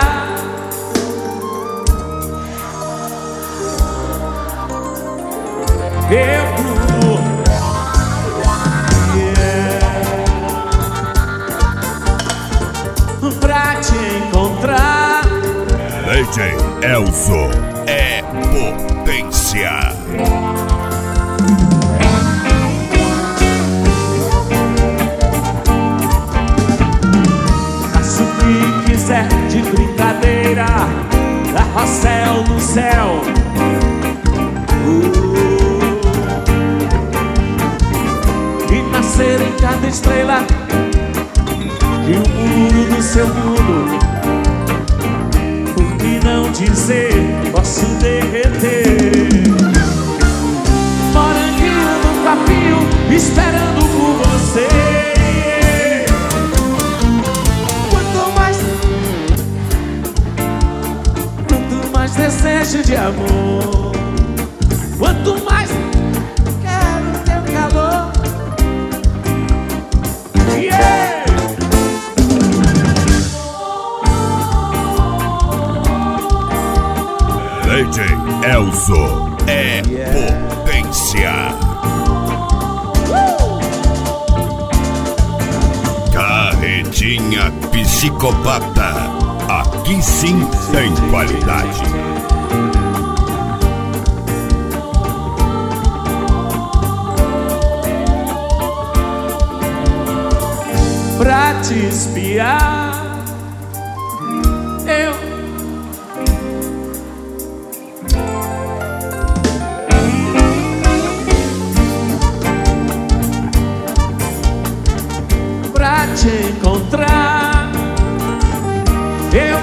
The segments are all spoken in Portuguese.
espiar. Eu pra te encontrar. DJ Elzo é potência. Faça o que quiser de brincadeira, carrossel no céu. E nascer em cada estrela e o muro do seu mundo. Por que não dizer, posso derreter. Moranguinho no capinho, esperando por você. Quanto mais desejo de amor, quanto mais quero teu calor. Yeah! DJ Elzo é potência. Carretinha psicopata, aqui sim tem qualidade. Pra te espiar, eu pra te encontrar, eu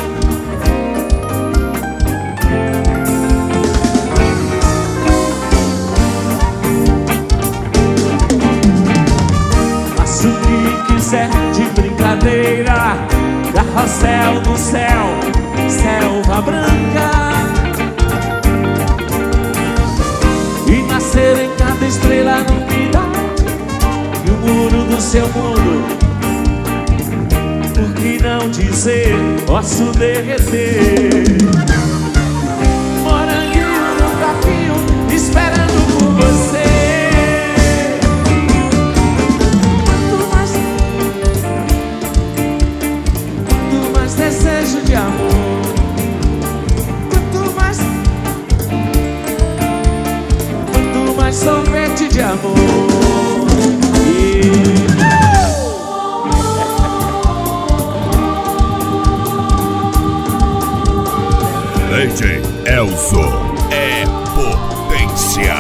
faço o que quiser de brincadeira, carrossel no céu, selva branca. E nascer em cada estrela no final e o muro do seu mundo. Por que não dizer, posso derreter. Moranguinho no capinho, esperando por você. Quanto mais desejo de amor, quanto mais sorvete de amor. DJ Elzo é potência.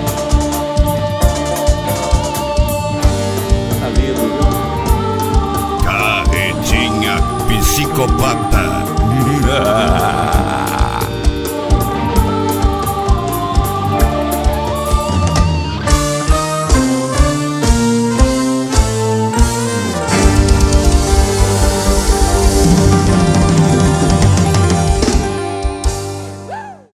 Tá lindo, viu? Carretinha psicopata.